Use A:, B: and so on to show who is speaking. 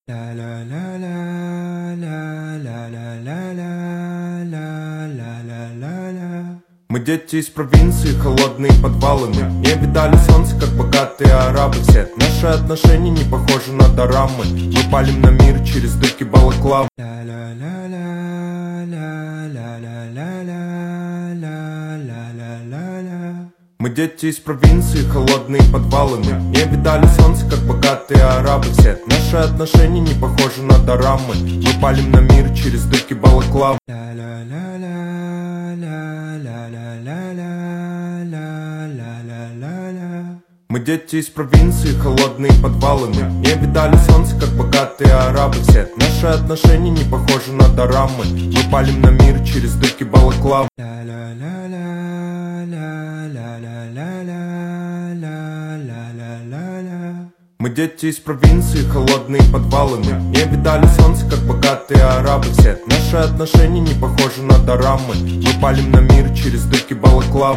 A: Мы дети из провинции, холодные подвалы. Мы не видали солнце, как богатые арабы. Все наши отношения не похожи на дорамы. Мы палим на мир через дырки балаклав. Мы дети из провинции, холодные подвалы. Мы не видали солнце, как богатые арабы. Все наши отношения не похожи на дорамы. Мы палим на мир через дырки балаклав. Мы дети из провинции, холодные подвалы. Мы не видали солнце, как богатые арабы. Все наши отношения не похожи на дорамы. Мы палим на мир через дырки балаклав. Мы дети из провинции, холодные подвалы. Мы не видали солнце, как богатые арабы. Все наши отношения не похожи на дорамы. Мы палим на мир через дырки балаклав.